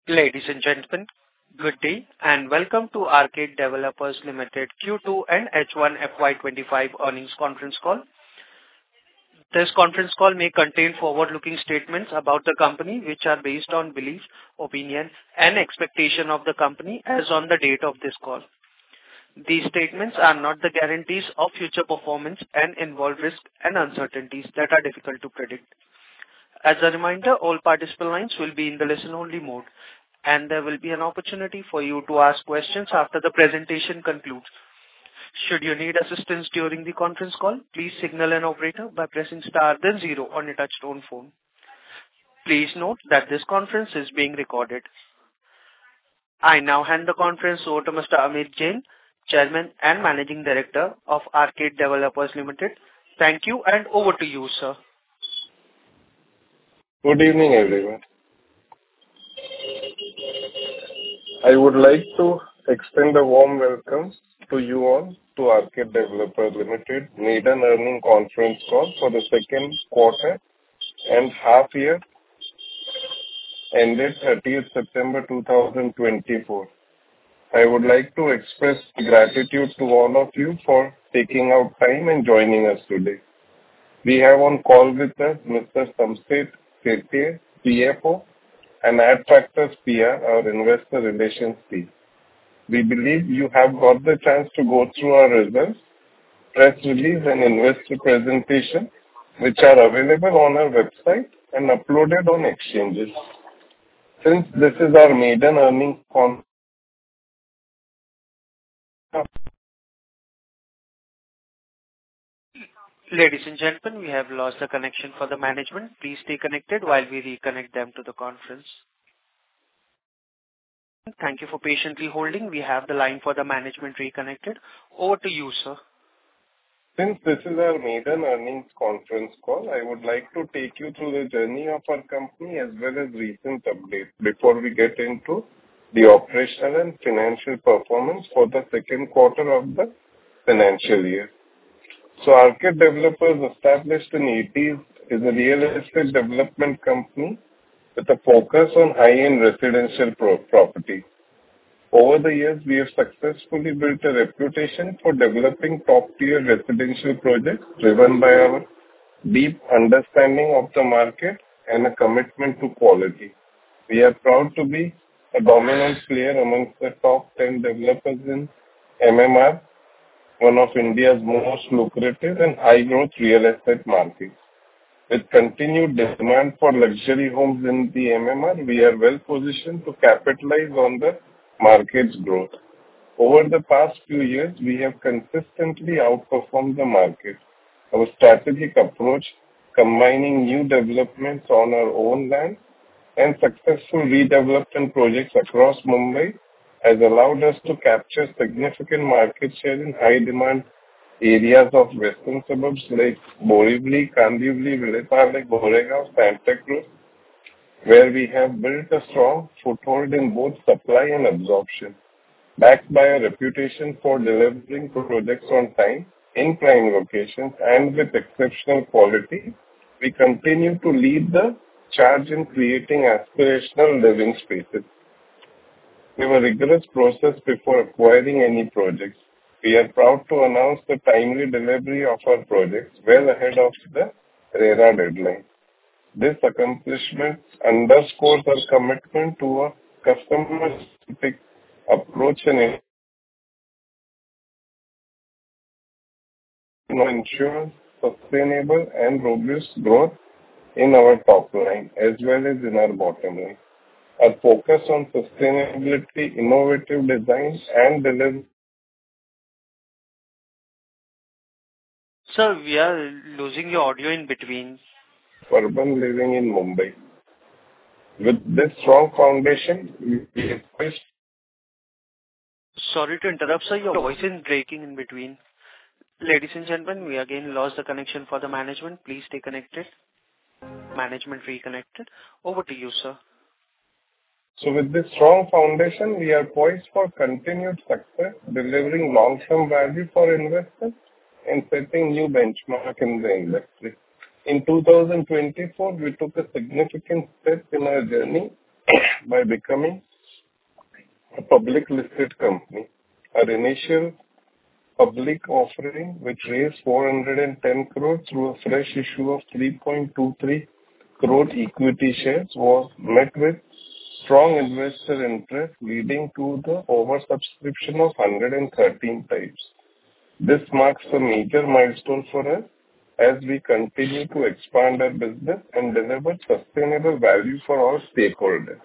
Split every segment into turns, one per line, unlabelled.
Ladies and gentlemen, good day and welcome to Arcade Developers Limited Q2 and H1 FY25 earnings conference call. This conference call may contain forward-looking statements about the company which are based on belief, opinion, and expectation of the company as on the date of this call. These statements are not the guarantees of future performance and involve risks and uncertainties that are difficult to predict. As a reminder, all participant lines will be in the listen-only mode, and there will be an opportunity for you to ask questions after the presentation concludes. Should you need assistance during the conference call, please signal an operator by pressing star then zero on your touch-tone phone. Please note that this conference is being recorded. I now hand the conference over to Mr. Amit Jain, Chairman and Managing Director of Arcade Developers Limited. Thank you, and over to you, sir.
Good evening, everyone. I would like to extend a warm welcome to you all to Arcade Developers Limited maiden earnings conference call for the second quarter and half year ended 30th September 2024. I would like to express gratitude to all of you for taking out time and joining us today. We have on call with us Mr. Samset Sethi, CFO, and Adfactors PR, our investor relations team. We believe you have got the chance to go through our results, press release, and investor presentation, which are available on our website and uploaded on exchanges. Since this is our maiden earnings conference,
Ladies and gentlemen, we have lost the connection for the management. Please stay connected while we reconnect them to the conference. Thank you for patiently holding. We have the line for the management reconnected. Over to you, sir.
Since this is our maiden earnings conference call, I would like to take you through the journey of our company as well as recent updates before we get into the operational and financial performance for the second quarter of the financial year. So Arcade Developers, established in the 80s, is a real estate development company with a focus on high-end residential property. Over the years, we have successfully built a reputation for developing top-tier residential projects driven by our deep understanding of the market and a commitment to quality. We are proud to be a dominant player amongst the top 10 developers in MMR, one of India's most lucrative and high-growth real estate markets. With continued demand for luxury homes in the MMR, we are well positioned to capitalize on the market's growth. Over the past few years, we have consistently outperformed the market. Our strategic approach, combining new developments on our own land and successful redevelopment projects across Mumbai, has allowed us to capture significant market share in high-demand areas of western suburbs like Borivali, Kandivali, Vileparle, Goregaon, Santacruz, where we have built a strong foothold in both supply and absorption. Backed by a reputation for delivering projects on time, in prime locations, and with exceptional quality, we continue to lead the charge in creating aspirational living spaces. We have a rigorous process before acquiring any projects. We are proud to announce the timely delivery of our projects well ahead of the RERA deadline. This accomplishment underscores our commitment to a customer-centric approach and ensures sustainable and robust growth in our top line as well as in our bottom line. Our focus on sustainability, innovative designs, and delivery.
Sir, we are losing your audio in between.
Urban living in Mumbai. With this strong foundation, we request.
Sorry to interrupt, sir. Your voice is breaking in between. Ladies and gentlemen, we again lost the connection for the management. Please stay connected. Management reconnected. Over to you, sir.
So with this strong foundation, we are poised for continued success, delivering long-term value for investors and setting new benchmark in the industry. In 2024, we took a significant step in our journey by becoming a public listed company. Our initial public offering, which raised 410 crore through a fresh issue of 3.23 crore equity shares, was met with strong investor interest, leading to the oversubscription of 113 times. This marks a major milestone for us as we continue to expand our business and deliver sustainable value for all stakeholders.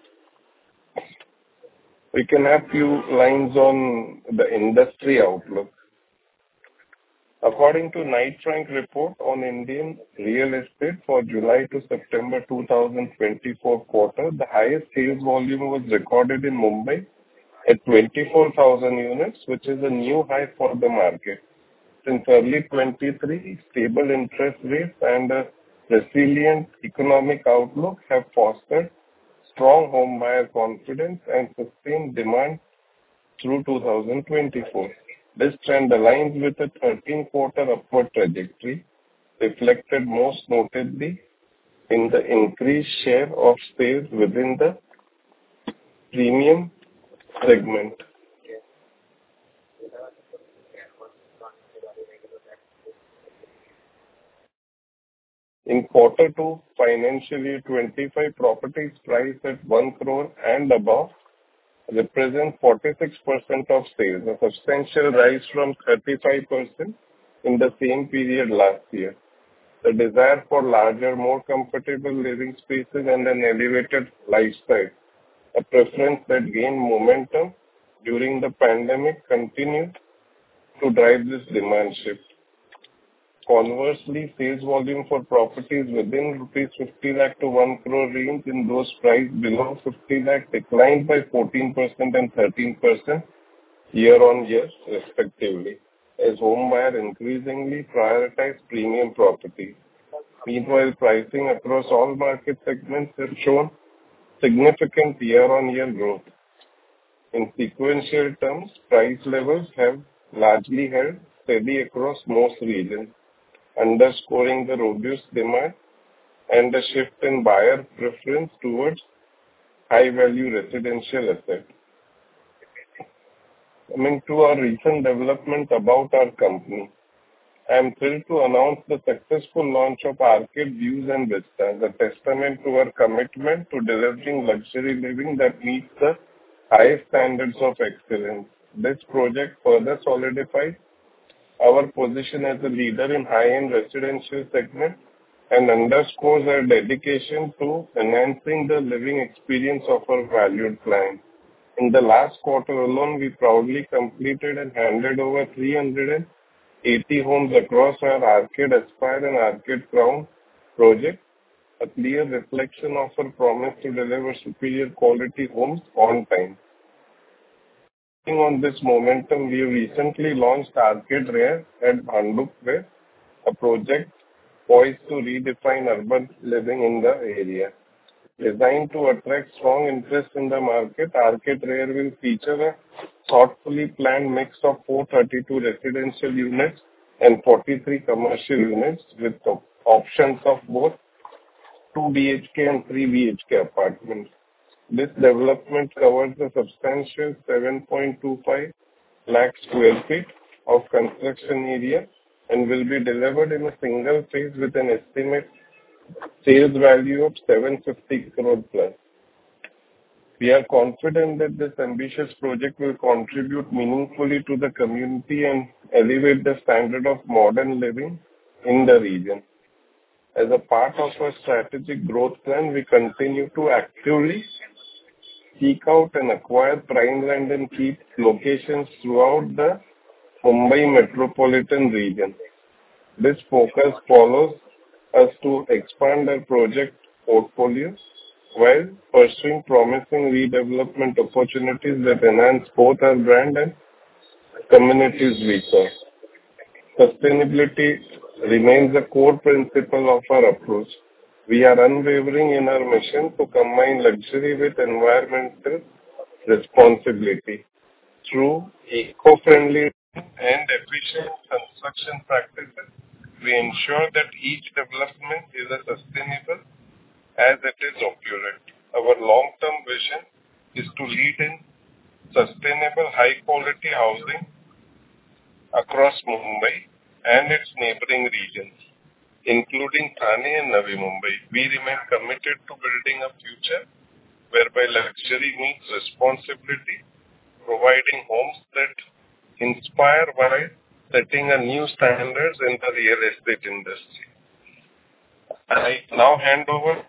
We can have few lines on the industry outlook. According to Knight Frank report on Indian real estate for July to September 2024 quarter, the highest sales volume was recorded in Mumbai at 24,000 units, which is a new high for the market. Since early 23, stable interest rates and a resilient economic outlook have fostered strong home buyer confidence and sustained demand through 2024. This trend aligns with a 13-quarter upward trajectory, reflected most notably in the increased share of sales within the premium segment. In quarter 2, financial year 25, properties priced at 1 crore and above represent 46% of sales, a substantial rise from 35% in the same period last year. The desire for larger, more comfortable living spaces and an elevated lifestyle, a preference that gained momentum during the pandemic, continued to drive this demand shift. Conversely, sales volume for properties within rupees 50 lakh to 1 crore range in those priced below 50 lakh declined by 14% and 13% year-on-year respectively, as home buyers increasingly prioritize premium properties. Meanwhile, pricing across all market segments have shown significant year-on-year growth. In sequential terms, price levels have largely held steady across most regions, underscoring the robust demand and a shift in buyer preference towards high-value residential assets. Coming to our recent development about our company, I am thrilled to announce the successful launch of Arcade Views and Vistas, a testament to our commitment to delivering luxury living that meets the highest standards of excellence. This project further solidifies our position as a leader in high-end residential segment and underscores our dedication to enhancing the living experience of our valued clients. In the last quarter alone, we proudly completed and handed over 380 homes across our Arcade Aspire and Arcade Crown projects, a clear reflection of our promise to deliver superior quality homes on time. On this momentum, we recently launched Arcade Rare at Bhanduk West, a project poised to redefine urban living in the area. Designed to attract strong interest in the market, Arcade Rare will feature a thoughtfully planned mix of 432 residential units and 43 commercial units with options of both 2 BHK and 3 BHK apartments. This development covers a substantial 7.25 lakh square feet of construction area and will be delivered in a single phase with an estimate sales value of 750 crore plus. We are confident that this ambitious project will contribute meaningfully to the community and elevate the standard of modern living in the region. As a part of our strategic growth plan, we continue to actively seek out and acquire prime land in key locations throughout the Mumbai metropolitan region. This focus follows us to expand our project portfolio while pursuing promising redevelopment opportunities that enhance both our brand and communities we serve. Sustainability remains a core principle of our approach. We are unwavering in our mission to combine luxury with environmental responsibility. Through eco-friendly and efficient construction practices, we ensure that each development is as sustainable as it is opulent. our long-term vision is to lead in sustainable, high-quality housing across Mumbai and its neighboring regions, including Thane and Navi Mumbai. We remain committed to building a future whereby luxury meets responsibility, providing homes that inspire while setting a new standards in the real estate industry. I now hand over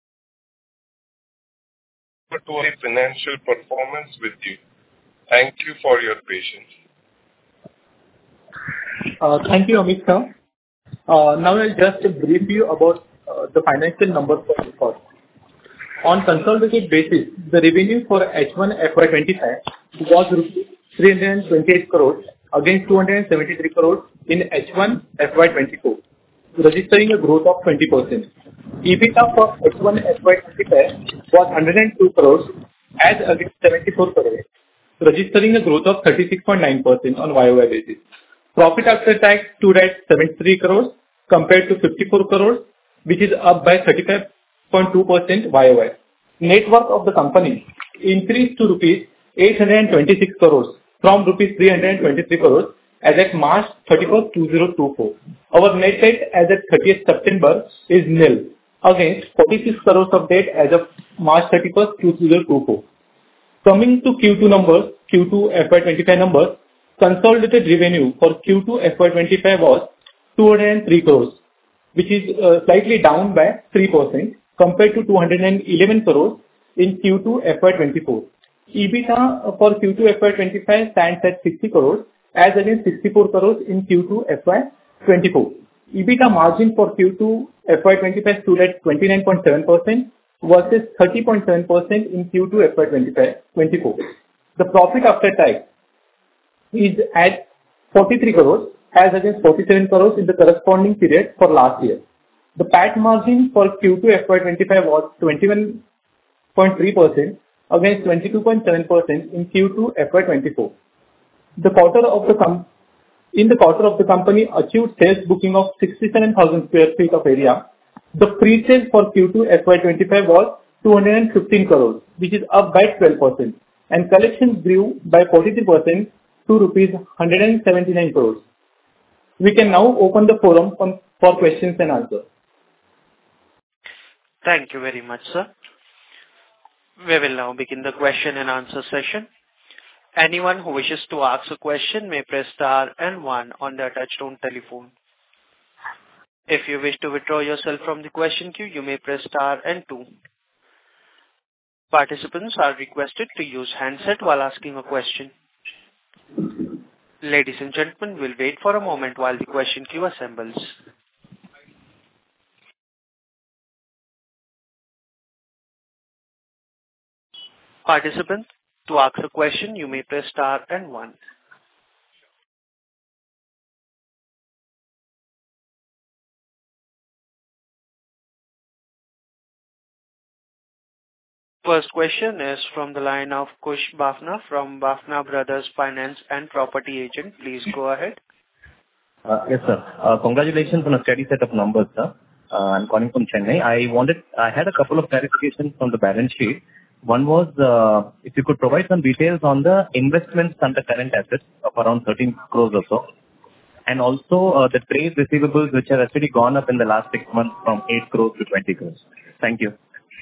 to the financial performance with you. Thank you for your patience.
Thank you, Amit sir. Now I'll just brief you about the financial numbers for this quarter. On consolidated basis, the revenue for H1 FY25 was rupees 328 crores against 273 crores in H1 FY24, registering a growth of 20%. EBITDA for H1 FY25 was 102 crores as against 74 crores, registering a growth of 36.9% on YOY basis. Profit after tax stood at 73 crores compared to 54 crores, which is up by 35.2% YOY. Net worth of the company increased to rupees 826 crores from rupees 323 crores as at March 31, 2024. Our net debt as at 30th September is nil against 46 crores of debt as of March 31, 2024. Coming to Q2 numbers, Q2 FY25 numbers, consolidated revenue for Q2 FY25 was 203 crores, which is slightly down by 3% compared to 211 crores in Q2 FY24. EBITDA for Q2 FY25 stands at 60 crores as against 64 crores in Q2 FY24. EBITDA margin for Q2 FY25 stood at 29.7% versus 30.7% in Q2 FY24. The profit after tax is at 43 crores as against 47 crores in the corresponding period for last year. The PAT margin for Q2 FY25 was 21.3% against 22.7% in Q2 FY24. In the quarter of the company achieved sales booking of 67,000 square feet of area. The pre-sale for Q2 FY25 was 215 crores, which is up by 12%, and collections grew by 43% to rupees 179 crores. We can now open the forum for questions and answers.
Thank you very much, sir. We will now begin the question and answer session. Anyone who wishes to ask a question may press star and 1 on their touchtone telephone. If you wish to withdraw yourself from the question queue, you may press star and 2. Participants are requested to use handset while asking a question. Ladies and gentlemen, we'll wait for a moment while the question queue assembles. Participant, to ask a question, you may press star and 1. First question is from the line of Kush Bafna from Bafna Brothers Finance and Property Agent. Please go ahead.
Yes, sir. Congratulations on a steady set of numbers, sir. I'm calling from Chennai. I had a couple of clarifications on the balance sheet. One was, if you could provide some details on the investments under current assets of around 13 crores or so, and also the trade receivables which have actually gone up in the last 6 months from 8 crores to 20 crores. Thank you.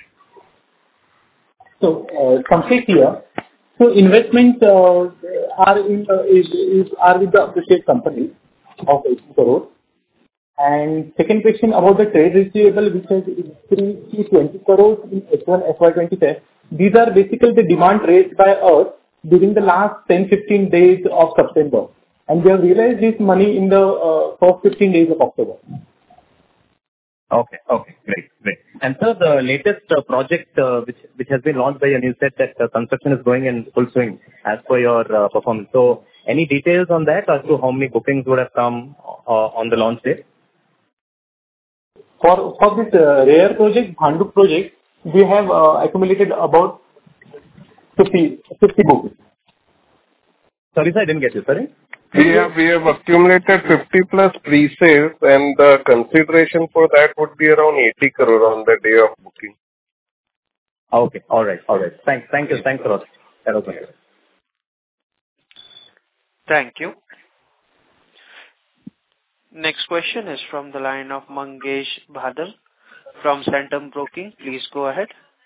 So, complete here. So, investments are with the associate company of 8 crores. And second question about the trade receivable, which has increased to 20 crores in H1 FY25. These are basically the demand raised by us during the last 10-15 days of September. And we have realized this money in the first 15 days of October.
Okay, great. And sir, the latest project which has been launched by you, and you said that construction is going in full swing as per your performance. So, any details on that as to how many bookings would have come on the launch date?
For this rare project, Bhandup project, we have accumulated about 50 books.
Sorry, sir, I didn't get you. Sorry.
We have accumulated 50 plus pre-sales, and the consideration for that would be around 80 crore on the day of booking.
Okay. All right. Thank you. Thanks a lot. That was it.
Thank you. Next question is from the line of Mangesh Bhadal from Centrum Broking. Please go ahead.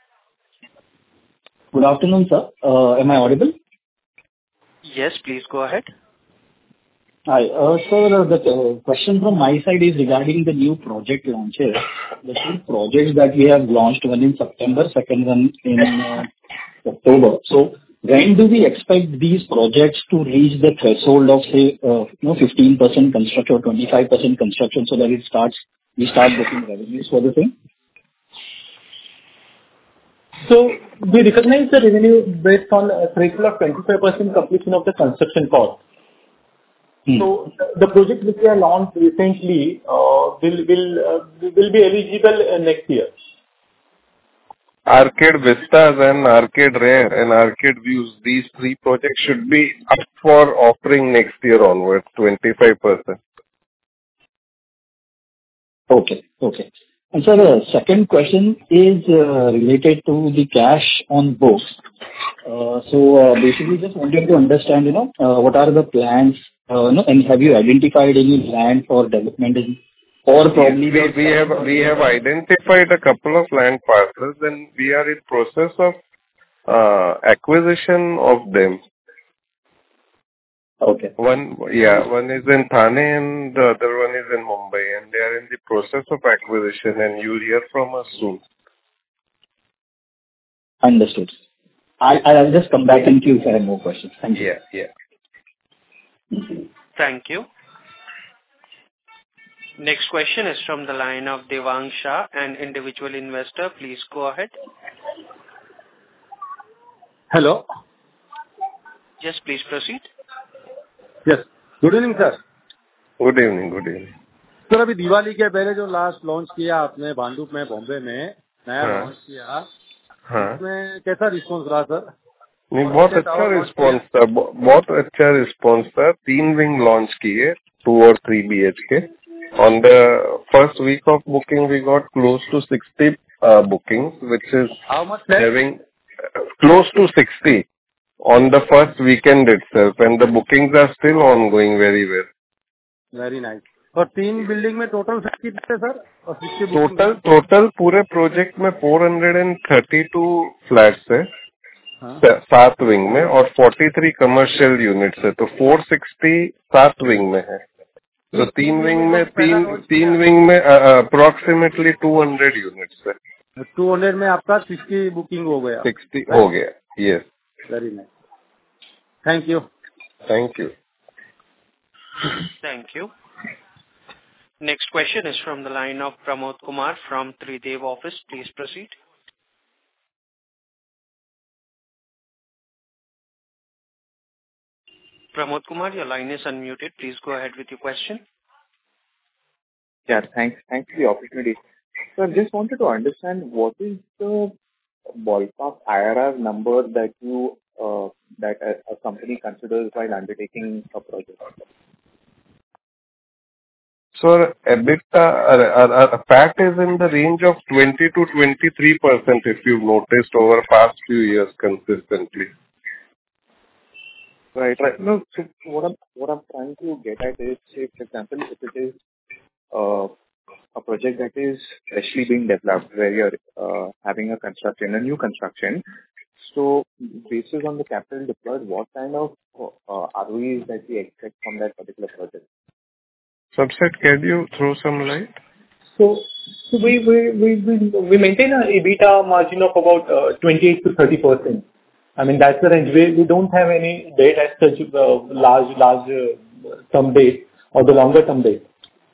Good afternoon, sir. Am I audible?
Yes, please go ahead.
Hi. Sir, the question from my side is regarding the new project launches. The two projects that we have launched, one in September, second one in October. So when do we expect these projects to reach the threshold of, say, 15% construction or 25% construction so that we start booking revenues for the same?
So we recognize the revenue based on a threshold of 25% completion of the construction cost. So the project which we have launched recently will be eligible next year.
Arcade Vistas and Arcade Rare and Arcade Views, these three projects should be up for offering next year onwards, 25%.
Okay. And sir, the second question is related to the cash on books. So basically just wanted to understand, what are the plans, and have you identified any land for development or probably
we have identified a couple of land parcels and we are in process of acquisition of them.
Okay.
One is in Thane and the other one is in Mumbai, and they are in the process of acquisition, and you'll hear from us soon.
Understood. I'll just come back and queue if I have more questions. Thank you.
Yeah.
Thank you. Next question is from the line of Devang Shah, an individual investor. Please go ahead.
Hello.
Yes, please proceed.
Yes. Good evening, sir.
Good evening.
Sir अभी दिवाली के पहले जो last launch किया आपने भांडुप में बॉम्बे में नया launch किया, उसमें कैसा रिस्पांस रहा सर?
नहीं, बहुत अच्छा रिस्पांस था. 3 विंग लॉन्च किए, 2 और 3 BHK. On the first week of booking, we got close to 60 bookings, which is
how much
having close to 60 on the first weekend itself, and the bookings are still ongoing very well.
Very nice. और 3 building में total कितने sir? और 60
total पूरे project में 432 flats है, 7 wing में, और 43 commercial units है, तो 460 7 विंग में है. तो 3 विंग में अप्रोक्सीमेटली 200 यूनिट्स है.
200 में आपका 60 बुकिंग हो गया.
60 हो गया. Yes.
Very nice. Thank you.
Thank you. Next question is from the line of Pramod Kumar from Tridev office. Please proceed. Pramod Kumar, your line is unmuted. Please go ahead with your question.
Yeah, thanks for the opportunity. So I just wanted to understand what is the ballpark IRR number that that a company considers while undertaking a project?
So EBITDA, PAT is in the range of 20 to 23%, if you've noticed over past few years consistently.
Right. No, so what I'm trying to get at is, say, for example, if it is a project that is freshly being developed, where you're having a new construction, so based on the capital deployed, what kind of ROEs that we expect from that particular project?
Subset, can you throw some light?
So we maintain an EBITDA margin of about 28 to 30%. I mean, that's the range. We don't have any debt as such, large term debt or the longer term debt.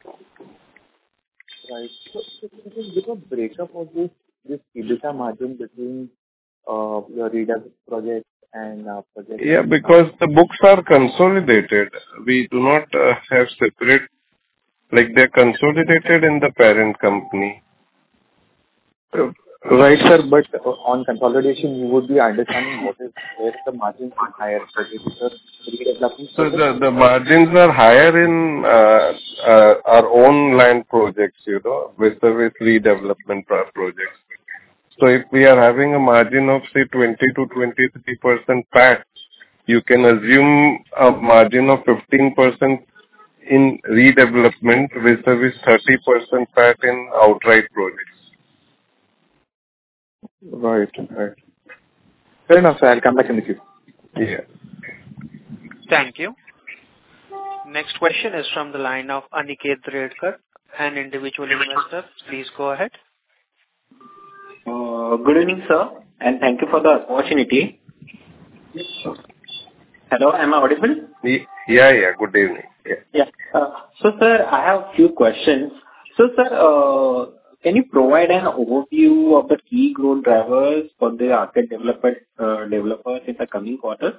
Right. So just give a breakup of this EBITDA margin between your redevelopment project and project.
Yeah, because the books are consolidated. We do not have separate, like they're consolidated in the parent company.
Right, sir, but on consolidation, you would be understanding where the margins are higher.
So the margins are higher in our own land projects, with redevelopment projects. So if we are having a margin of, say, 20 to 23% PAT, you can assume a margin of 15% in redevelopment vis-a-vis 30% PAT in outright projects.
Right. Fair enough, sir. I'll come back in the queue.
Yeah.
Thank you. Next question is from the line of Aniket Redkar, an individual investor. Please go ahead.
Good evening, sir, and thank you for the opportunity. Hello, am I audible?
Yeah. Good evening.
Yeah. So, sir, I have a few questions. So, sir, can you provide an overview of the key growth drivers for the Arcade developers in the coming quarter?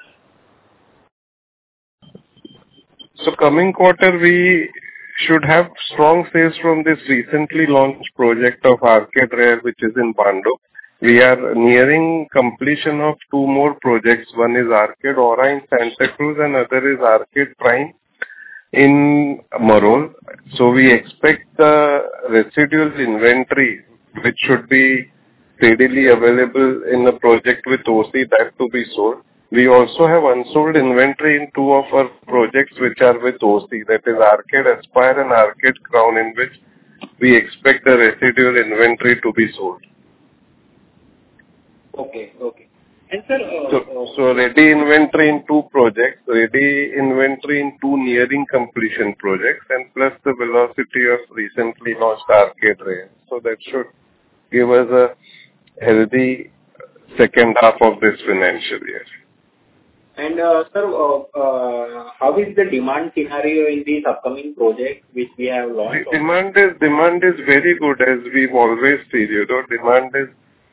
So coming quarter, we should have strong sales from this recently launched project of Arcade Rare, which is in Bhandup. We are nearing completion of two more projects. One is Arcade Aura in Santa Cruz and other is Arcade Prime in Marol. So we expect the residual inventory, which should be readily available in the project with OC, that to be sold. We also have unsold inventory in two of our projects which are with OC, that is Arcade Aspire and Arcade Crown, in which we expect the residual inventory to be sold.
Okay. And sir,
so ready inventory in two projects, ready inventory in two nearing completion projects, and plus the velocity of recently launched Arcade Rare. So that should give us a healthy second half of this financial year.
And sir, how is the demand scenario in these upcoming projects which we have launched?
Demand is very good, as we've always seen. Demand is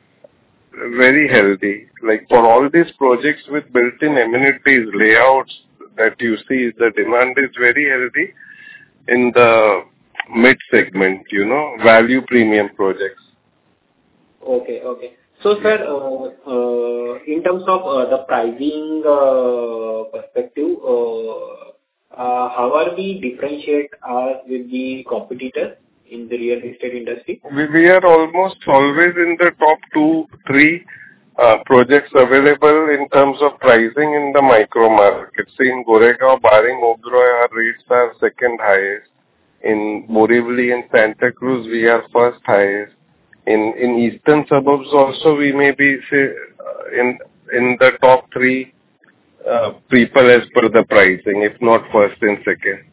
very healthy. Like for all these projects with built-in amenities, layouts that you see, the demand is very healthy in the mid segment, value premium projects.
Okay. So, sir, in terms of the pricing perspective, how are we differentiate with the competitors in the real estate industry?
We are almost always in the top 2-3 projects available in terms of pricing in the micro markets. In Goregaon, barring Oberoi, our rates are second highest. In Borivali and Santa Cruz, we are first highest. In eastern suburbs also, we may be in the top 3 people as per the pricing, if not first and second.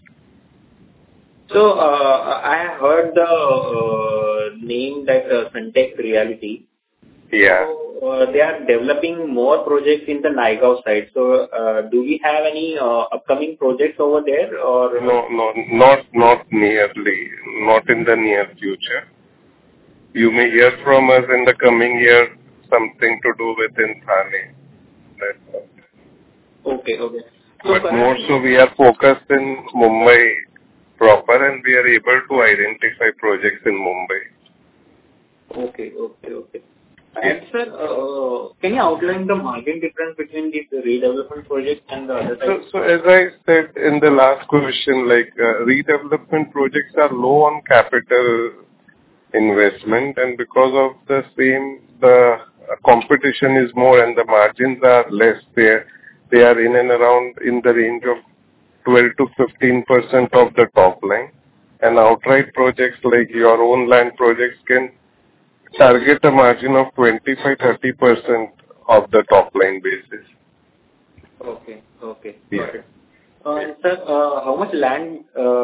So I heard the name that Sunteck Realty.
Yeah.
So they are developing more projects in the Naigaon side. So do we have any upcoming projects over there? Or
No, not nearly, not in the near future. You may hear from us in the coming year something to do with in Thane. That's all.
Okay.
But more so we are focused in Mumbai proper, and we are able to identify projects in Mumbai.
Okay. And sir, can you outline the margin difference between the redevelopment projects and the other types?
So as I said in the last question, redevelopment projects are low on capital investment, and because of the same, the competition is more and the margins are less. They are in and around in the range of 12 to 15% of the top line. And outright projects like your own land projects can target a margin of 25-30% of the top line basis.
Okay.
Yeah.
Got it. And sir, how much land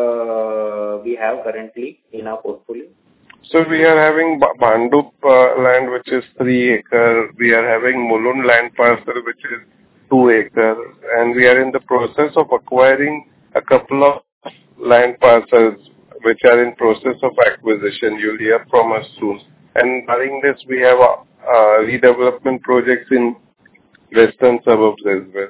we have currently in our portfolio?
So we are having Bhandup land, which is 3 acres. We are having Mulund land parcel, which is 2 acres. And we are in the process of acquiring a couple of land parcels, which are in process of acquisition. You'll hear from us soon. And barring this, we have redevelopment projects in western suburbs as well.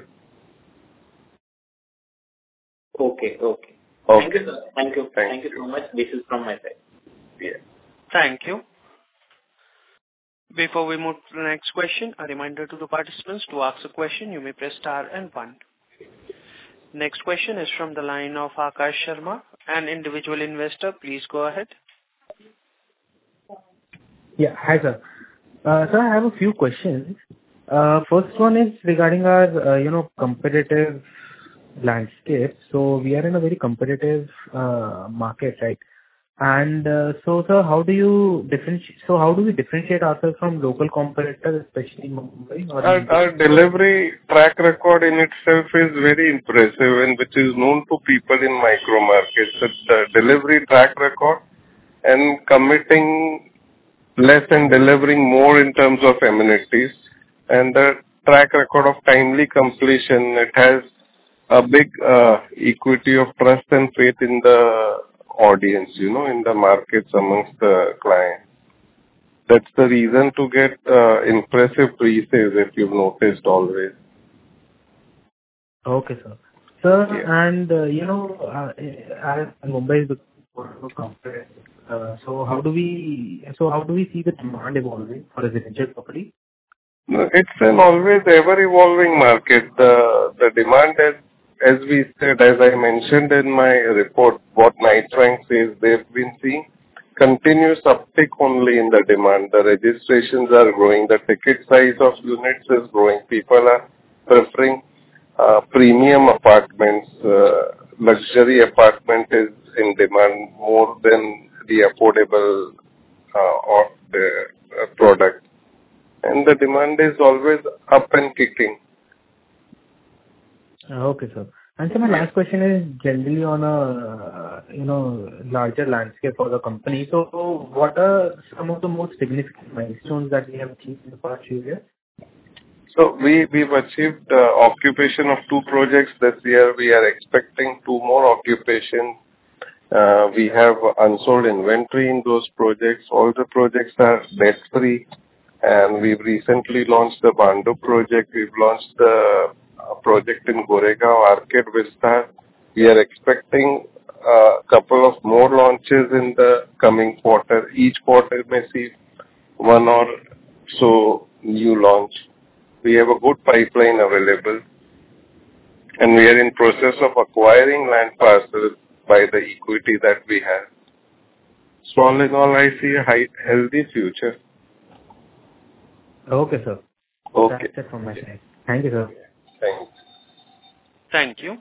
Okay.
Thank
you, sir. Thank you so much. This is from my side.
Yeah.
Thank you. Before we move to the next question, a reminder to the participants: to ask a question, you may press star and 1. Next question is from the line of Akash Sharma, an individual investor. Please go ahead.
Yeah, hi sir.
Sir, I have a few questions. First one is regarding our, competitive landscape. So we are in a very competitive market, right? And so, sir, how do we differentiate ourselves from local competitors, especially in Mumbai?
Our delivery track record in itself is very impressive and which is known to people in micro markets. The delivery track record and committing less and delivering more in terms of amenities, and the track record of timely completion, it has a big equity of trust and faith in the audience, in the markets amongst the clients. That's the reason to get impressive pre-sales, if you've noticed always.
Okay, sir. Sir,
Yeah.
and as Mumbai is the competitive, so how do we see the demand evolving for residential property?
No, it's an always ever-evolving market. The demand, as we said, as I mentioned in my report, what Knight Frank says, they've been seeing continuous uptick only in the demand. The registrations are growing. The ticket size of units is growing. People are preferring premium apartments. Luxury apartment is in demand more than the affordable of the product. And the demand is always up and kicking.
Okay, sir. And so my last question is generally on a, larger landscape for the company. So what are some of the most significant milestones that we have achieved in the past few years?
So we've achieved occupation of 2 projects this year. We are expecting 2 more occupations. We have unsold inventory in those projects. All the projects are debt-free. And we've recently launched the Bhandup project. We've launched the project in Goregaon, Arcade Vista. We are expecting a couple of more launches in the coming quarter. Each quarter may see 1 or so new launch. We have a good pipeline available. And we are in process of acquiring land parcels by the equity that we have. So all in all, I see a healthy future.
Okay, sir.
Okay.
That's it from my side. Thank you, sir.
Thanks.
Thank you.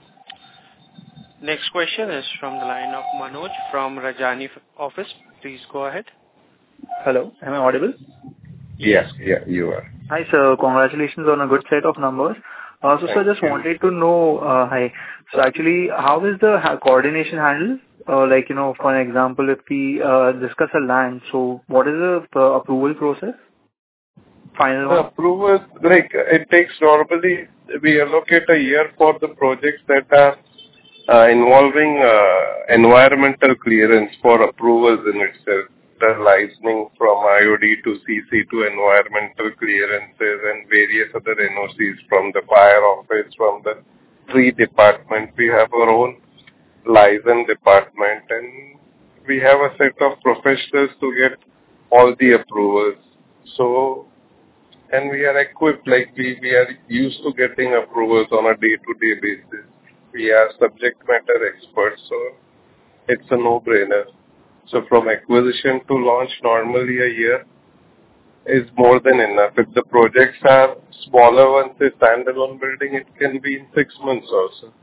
Next question is from the line of Manoj from Rajani office. Please go ahead.
Hello, am I audible?
Yes, yeah, you are.
Hi, sir. Congratulations on a good set of numbers. So, sir, just wanted to know, hi. So, actually, how is the coordination handled? For an example, if we discuss a land, so what is the approval process? Final one?
The approvals, it takes normally, we allocate a year for the projects that are involving environmental clearance for approvals in itself. The licensing from IOD to CC to environmental clearances and various other NOCs from the fire office, from the tree department. We have our own license department and we have a set of professionals to get all the approvals. So, and we are equipped, we are used to getting approvals on a day-to-day basis. We are subject matter experts, so it's a no-brainer. So from acquisition to launch, normally a year is more than enough. If the projects are smaller ones, a standalone building, it can be in 6 months also.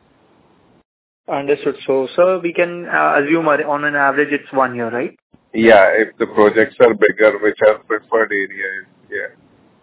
Understood. So, sir, we can assume on an average it's 1 year, right?
Yeah, if the projects are bigger, which are preferred areas, yeah.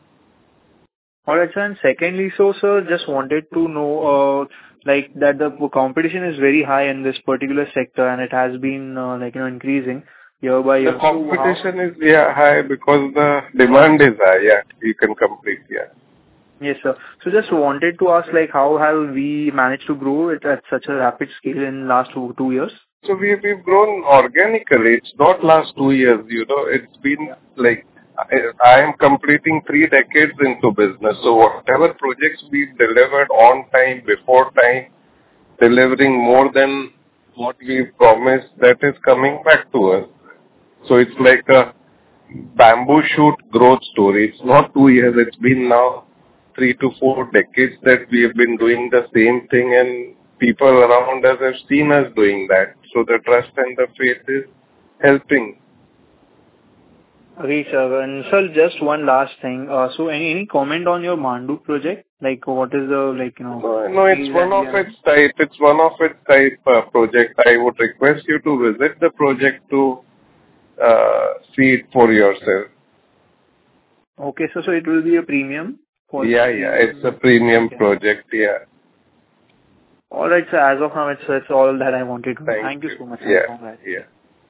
Alright, sir. And secondly, so, sir, just wanted to know, that the competition is very high in this particular sector and it has been, increasing year by year.
The competition is, high because the demand is high, you can complete,
Yes, sir. So just wanted to ask, how have we managed to grow it at such a rapid scale in last 2 years?
So we've grown organically. It's not last 2 years, It's been I am completing 3 decades into business. So whatever projects we've delivered on time, before time, delivering more than what we promised, that is coming back to us. So it's like a bamboo shoot growth story. It's not 2 years. It's been now 3 to 4 decades that we have been doing the same thing and people around us have seen us doing that. So the trust and the faith is helping.
Okay, sir. And sir, just one last thing. So any comment on your Mandu project? Like, what is the, like,
No, it's one of its type. It's one of its type project. I would request you to visit the project to see it for yourself.
Okay, so it will be a premium?
Yeah, it's a premium project, yeah.
All right, sir. As of now, it's all that I wanted to know.
Thank
you so much.
Yeah.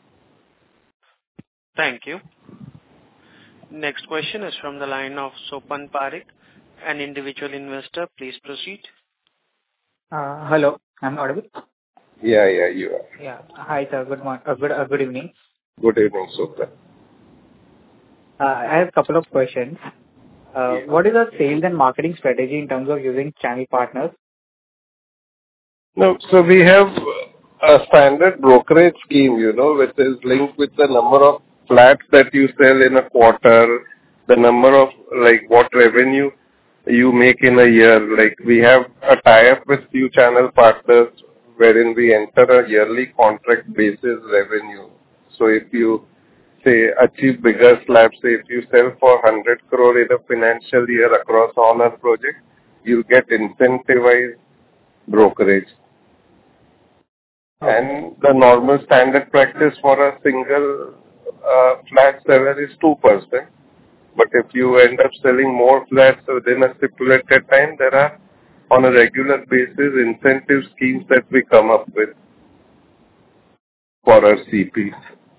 Thank you. Next question is from the line of Sopan Parekh, an individual investor. Please proceed.
Hello, I'm audible?
Yeah, you are.
Yeah. Hi, sir. Good morning. Good evening.
Good evening, Sopan.
I have a couple of questions. What is our sales and marketing strategy in terms of using channel partners?
No, so we have a standard brokerage scheme, which is linked with the number of flats that you sell in a quarter, the number of, what revenue you make in a year. We have a tie-up with few channel partners wherein we enter a yearly contract basis revenue. So if you, say, achieve bigger slabs, say if you sell for 100 crore in a financial year across all our projects, you get incentivized brokerage. And the normal standard practice for a single flat seller is 2%. But if you end up selling more flats within a stipulated time, there are, on a regular basis, incentive schemes that we come up with for our CPs.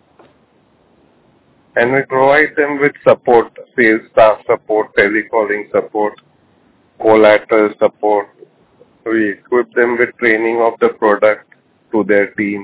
And we provide them with support, sales staff support, telecalling support, collateral support. We equip them with training of the product to their team.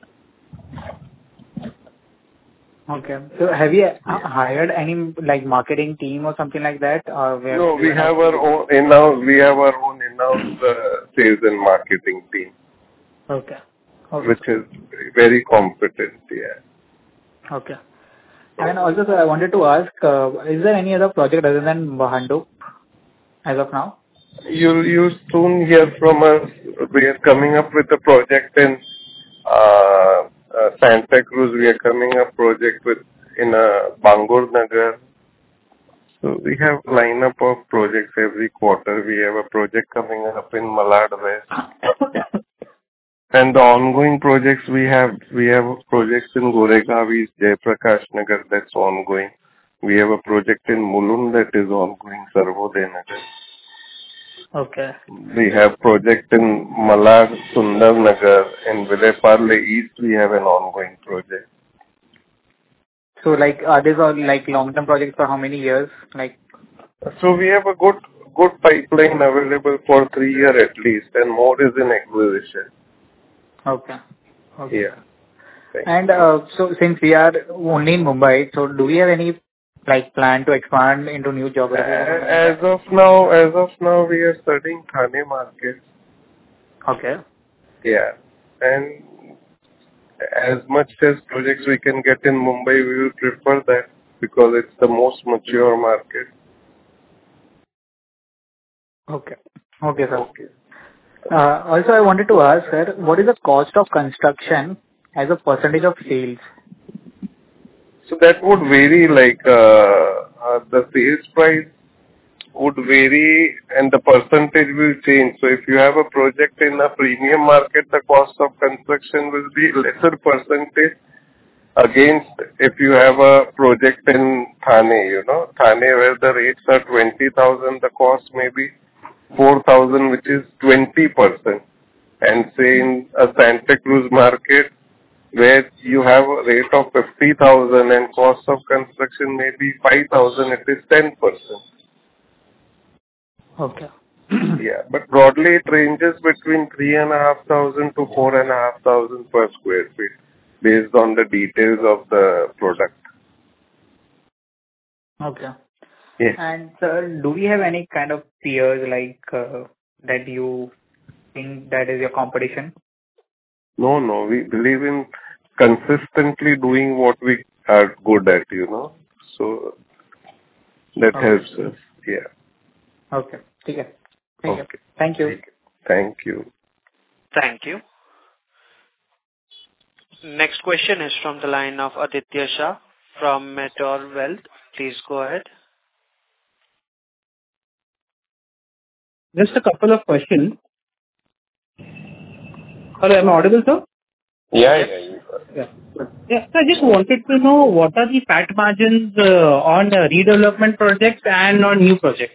Okay. So have you hired any marketing team or something like that? Or
No, we have our own in-house sales and marketing team.
Okay.
Which is very competent, yeah.
Okay. And also, sir, I wanted to ask, is there any other project other than Bhandup as of now?
You soon hear from us. We are coming up with a project in Santa Cruz. We are coming up project in Bangur Nagar. So we have lineup of projects every quarter. We have a project coming up in Malad West. And the ongoing projects we have projects in Goregaon, Jayaprakash Nagar, that's ongoing. We have a project in Mulund that is ongoing, Sarvodaya Nagar.
Okay.
We have project in Malad, Sundar Nagar. In Vileparle East, we have an ongoing project.
So, are these all long-term projects for how many years?
So we have a good pipeline available for 3 years at least, and more is in acquisition.
Okay.
Yeah.
And so since we are only in Mumbai, so do we have any plan to expand into new geographies?
As of now, we are studying Thane market.
Okay.
Yeah. And as much as projects we can get in Mumbai, we will prefer that because it's the most mature market.
Okay. Okay, sir. Okay. Also, I wanted to ask, sir, what is the cost of construction as a percentage of sales?
So that would vary, the sales price would vary and the percentage will change. So if you have a project in a premium market, the cost of construction will be lesser percentage against if you have a project in Thane, Thane where the rates are 20,000, the cost may be 4,000, which is 20%. And say in a Santa Cruz market, where you have a rate of 50,000 and cost of construction may be 5,000, it is 10%.
Okay.
Yeah, but broadly it ranges between 3,500 to 4,500 per square feet based on the details of the product.
Okay.
Yeah.
And sir, do we have any kind of peers that you think that is your competition?
No, we believe in consistently doing what we are good at, So that helps us. Yeah.
Okay. Okay.
Okay.
Thank you.
Thank you.
Thank you. Next question is from the line of Aditya Shah from Meteor Wealth. Please go ahead.
Just a couple of questions. Hello, am I audible, sir?
Yeah.
Yeah. So I just wanted to know what are the PAT margins on redevelopment projects and on new projects?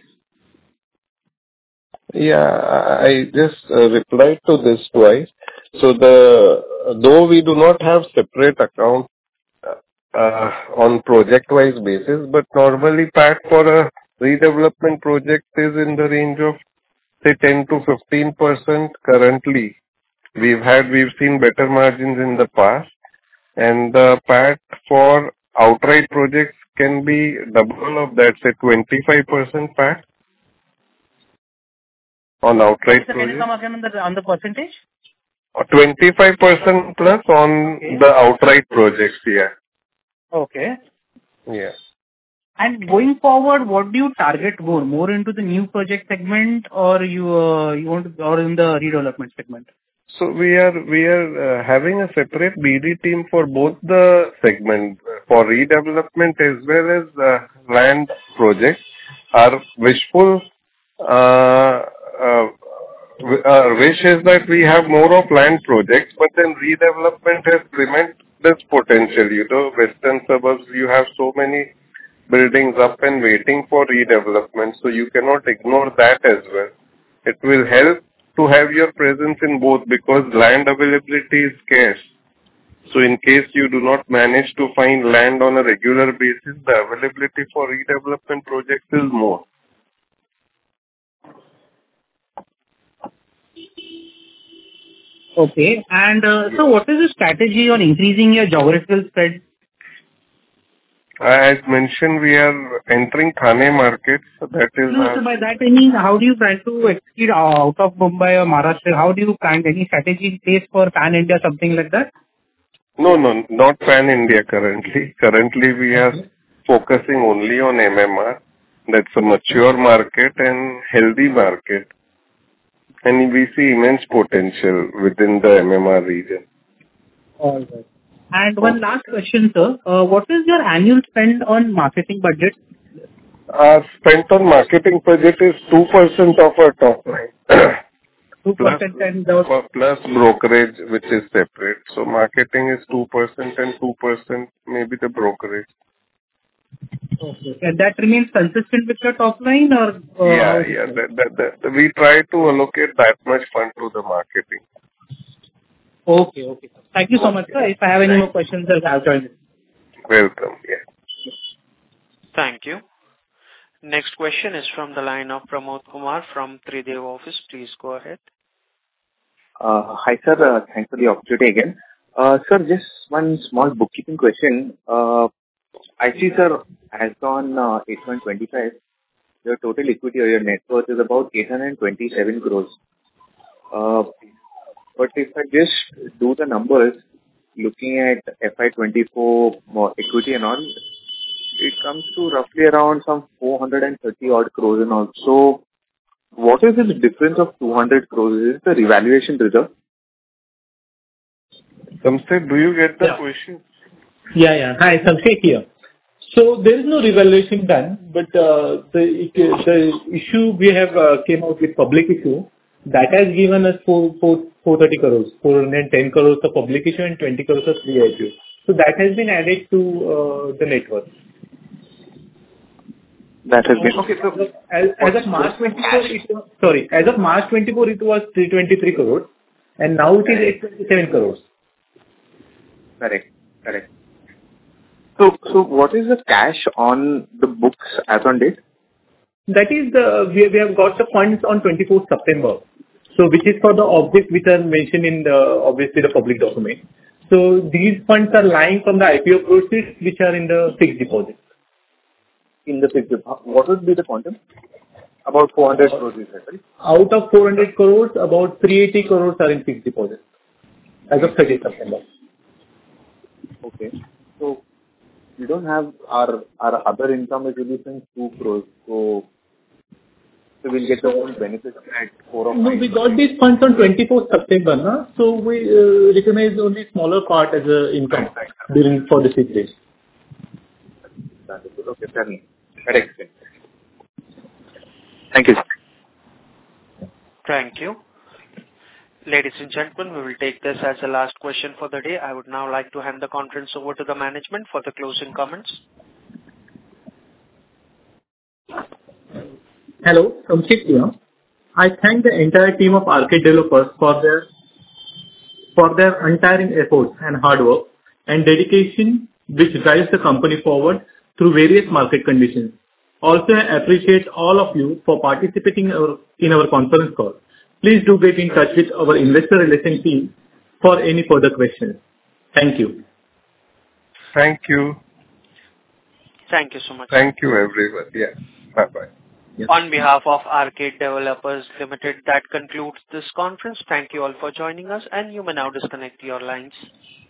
Yeah, I just replied to this twice. So though we do not have separate account on project-wise basis, but normally PAT for a redevelopment project is in the range of say 10 to 15% currently. We've seen better margins in the past, and the PAT for outright projects can be double of that, say 25% PAT on outright
So can you
projects.
come again on the percentage?
25% plus on the outright projects, yeah.
Okay.
Yeah.
And going forward, what do you target more into the new project segment, or you want to, or in the redevelopment segment?
So we are having a separate BD team for both the segments, for redevelopment as well as land projects. Our wishful wish is that we have more of land projects, but then redevelopment has tremendous potential. You know, western suburbs, you have so many buildings up and waiting for redevelopment, so you cannot ignore that as well. It will help to have your presence in both because land availability is scarce. So in case you do not manage to find land on a regular basis, the availability for redevelopment projects is more.
Okay. And so what is the strategy on increasing your geographical spread?
As mentioned, we are entering Thane markets. So that is
So by that I mean, how do you plan to exceed out of Mumbai or Maharashtra? How do you plan any strategy in place for Pan India, something like that?
No, not Pan India currently. Currently, we are focusing only on MMR. That's a mature market and healthy market. And we see immense potential within the MMR region.
All right. And one last question, sir. What is your annual spend on marketing budget?
Our spend on marketing budget is 2% of our top line.
2% and
plus brokerage, which is separate. So marketing is 2% and 2% maybe the brokerage.
Okay. And that remains consistent with your top line, or?
Yeah. We try to allocate that much fund to the marketing.
Okay. Thank you so much, sir. If I have any more questions, I'll join you.
Welcome. Yeah.
Thank you. Next question is from the line of Pramod Kumar from Tridev Office. Please go ahead.
Hi, sir. Thanks for the opportunity again. Sir, just one small bookkeeping question. I see, sir, as on H125, your total equity or your net worth is about 827 crores. But if I just do the numbers, looking at FY24 equity and all, it comes to roughly around some 430 odd crores and all. So what is the difference of 200 crores? Is it the revaluation reserve?
Samshed, do you get the question?
Yeah. Hi, Samshed here. So there is no revaluation done, but the issue we have came out with public issue that has given us 430 crores, 410 crores of public issue and 20 crores of free IPO. So that has been added to the net worth.
That has been
okay. So as of March 24, as of March 24, it was 323 crores, and now it is 827 crores.
Correct. So what is the cash on the books as on date?
That is we have got the funds on 24th September. So which is for the objects which are mentioned in obviously the public document. So these funds are lying from the IPO proceeds which are in the fixed deposit.
In the fixed deposit. What would be the quantum? About 400 crores, you said, right?
Out of 400 crores, about 380 crores are in fixed deposit as of 30th September.
Okay. So we don't have our other income is really 2 crores. So we'll get the full benefit at 4 or 5.
No, we got these funds on 24th September, na? So we recognize only smaller part as a income for the 6 days.
Okay, certainly. That explains.
Thank you, sir.
Thank you. Ladies and gentlemen, we will take this as the last question for the day. I would now like to hand the conference over to the management for the closing comments.
Hello, Samshit here. I thank the entire team of Arcade Developers for their untiring efforts and hard work and dedication which drives the company forward through various market conditions. Also, I appreciate all of you for participating in our conference call. Please do get in touch with our investor relations team for any further questions. Thank you.
Thank you.
Thank you so much.
Thank you, everyone. Yeah. Bye-bye.
Yes.
On behalf of Arcade Developers Limited, that concludes this conference. Thank you all for joining us, and you may now disconnect your lines.